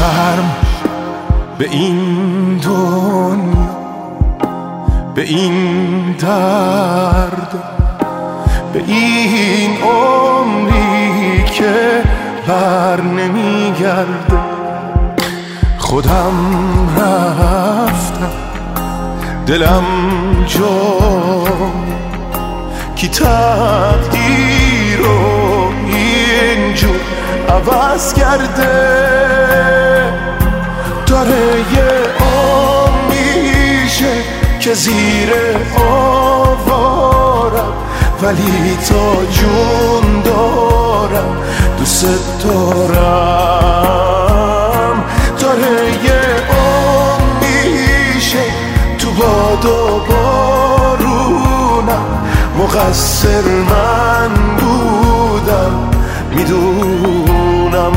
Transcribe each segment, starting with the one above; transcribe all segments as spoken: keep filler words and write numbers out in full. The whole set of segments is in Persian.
شرم به این دنیا، به این درد، به این عمری که بر نمیگرده. خودم رفتم دلم جا کی تقدیر رو اینجور عوض کرده. داره یه میشه که زیر آوارم، ولی تا جون دارم دوست دارم. داره یه میشه تو باد و بارونم، مقصر من بودم میدونم.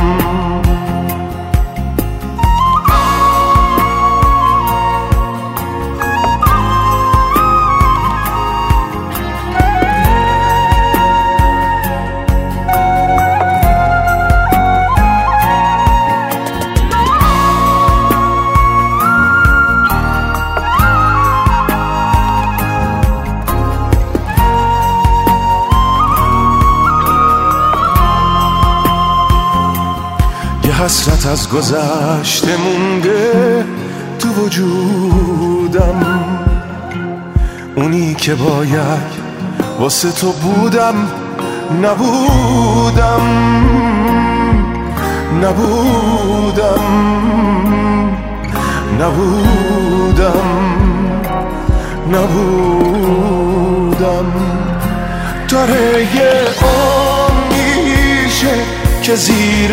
حسرت از گذشته مونده تو وجودم، اونی که باید واسه تو بودم نبودم نبودم نبودم نبودم. داره یه میشه که زیر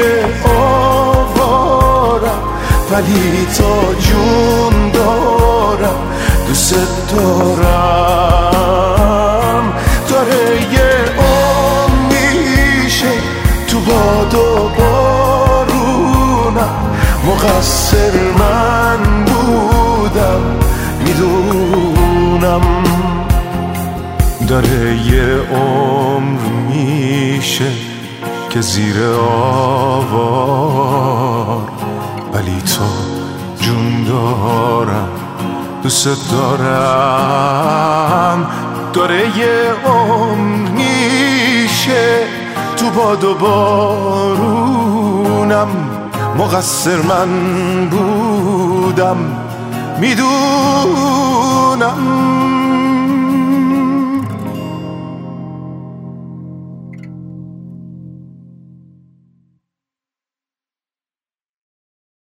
آوارم، ولی تا جون دارم دوست دارم. داره یه میشه تو باد و بارونم، مقصر من بودم میدونم. داره یه عمر میشه که زیر آوار، ولی تو جون دارم دوست دارم. داره یه عمر میشه تو باد و بارونم، مقصر من بودم میدونم.